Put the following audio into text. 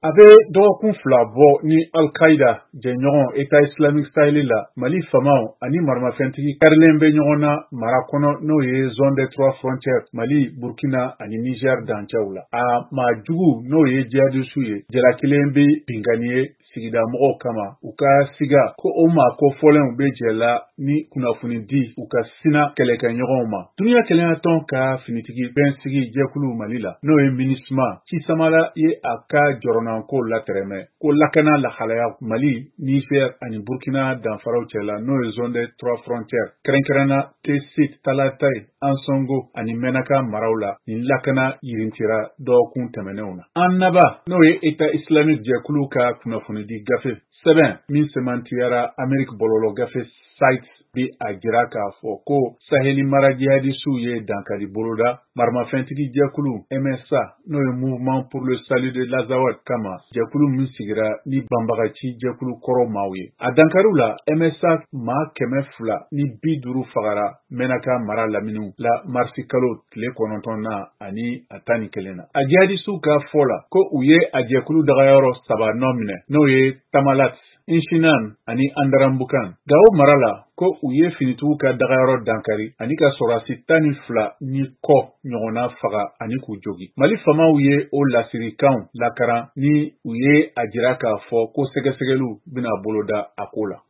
A bɛ dɔgɔkun fila bɔ ni Al-Qaïda jɛɲɔgɔn État islamique Sahel la Mali famaw ani maramafɛntigi karilen bɛ ɲɔgɔn na mara kɔnɔ n'o ye zone des 3 frontières Mali, Burkina ani Niger dancɛw la. A maa jugu n'o ye djihadistes ye jalakelen bɛ binkani ye sigida mɔgɔw kama u ka siga ko o maa kofɔlenw bɛ jɛ la ni kunnafoni di u ka sina kɛlɛkɛɲɔgɔnw ma. Duniya kɛlɛyatɔn ka finitigi bɛnsigi jɛkulu Mali la n'o ye MINUSMA Cisamala ye a ka jɔrɔna ko latɛrɛmɛ ko lakana lahalaya Mali, Niger ani Burkina danfaraw cɛla n'o ye zone des 3 frontières kɛrɛnkɛrɛnna T-Site, Talatay, Ansongo ani Menaka maraw la nin lakana yirintira dɔgɔkun tɛmɛnenw na. Annaba n'o ye État islamique jɛkulu ka kunnafoni di gafe sɛbɛn min semantiyara Amérique bɔlɔlɔ gafe site bi a jira k'a fɔ ko Saheli mara djihadistes ye dankari boloda maramafɛntigi jɛkulu MSA n'o ye Mouvement pour le Salut de l'Azawad kama jɛkulu min sigira ni banbagaci jɛkulu kɔrɔ maaw ye. A dankariw la MSA maa 200 ni 50 fagara Menaka mara laminiw la marisi kalo tile 9 ani 11 na. A djihadistes ka fɔ la ko u ye a jɛkulu dagayɔrɔ 3 nɔ minɛ n'o ye Tamalat, Inshinan ani Andarambukan. Gao mara la ko u ye finitigiw ka dagayɔrɔ dankari ani ka sɔrɔdasi 12 ni kɔ ɲɔgɔnna faga ani k'u jogi. Mali famaw ye o lasirikanw lakaran ni u ye a jira k'a fɔ ko sɛgɛsɛgɛliw bɛna boloda a ko la.